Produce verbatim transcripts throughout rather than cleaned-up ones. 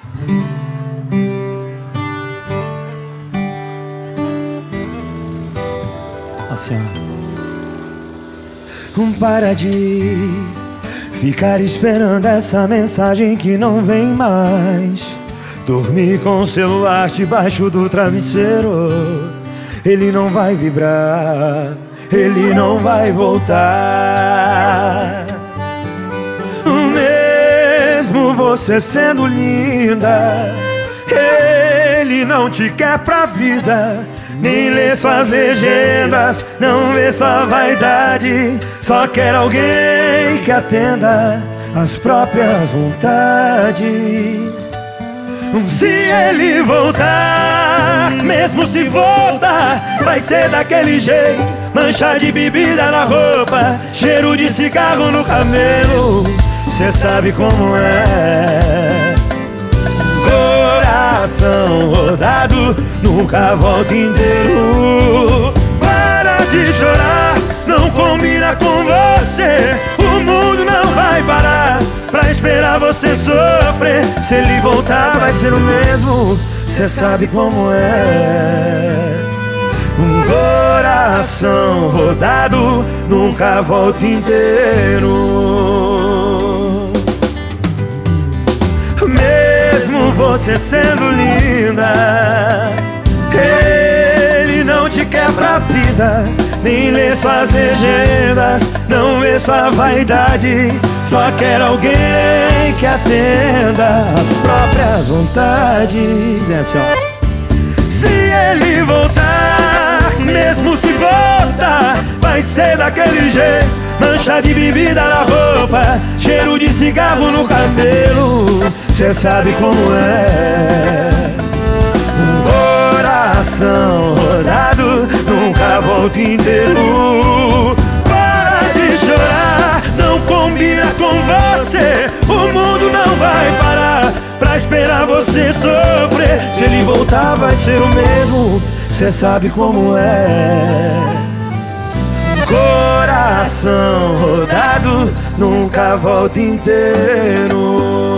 Assim, ó. Um para de ficar esperando essa mensagem que não vem mais. Dormir com o celular debaixo do travesseiro. Ele não vai vibrar, ele não vai voltar. Mesmo você sendo linda, ele não te quer pra vida. Nem lê suas legendas, não vê sua vaidade. Só quer alguém que atenda às próprias vontades. Se ele voltar, mesmo se voltar, vai ser daquele jeito. Mancha de bebida na roupa, cheiro de cigarro no cabelo. Cê sabe como é. Coração rodado, nunca volta inteiro. Para de chorar, não combina com você. O mundo não vai parar pra esperar você sofrer. Se ele voltar vai ser o mesmo, cê sabe como é. Um coração rodado nunca volta inteiro. Mesmo você sendo linda, ele não te quer pra vida. Nem lê suas legendas, não vê sua vaidade. Só quer alguém que atenda às próprias vontades. É assim, ó. Se ele voltar, mesmo se voltar, vai ser daquele jeito. Mancha de bebida na roupa, cheiro de cigarro no cabelo. Cê sabe como é. Um coração rodado nunca volta inteiro. Para de chorar, não combina com você. O mundo não vai parar pra esperar você sofrer. Se ele voltar vai ser o mesmo, cê sabe como é. Coração rodado nunca volta inteiro.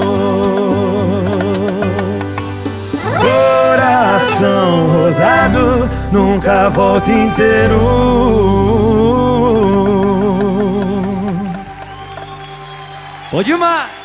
Coração rodado nunca volta inteiro. Bom demais!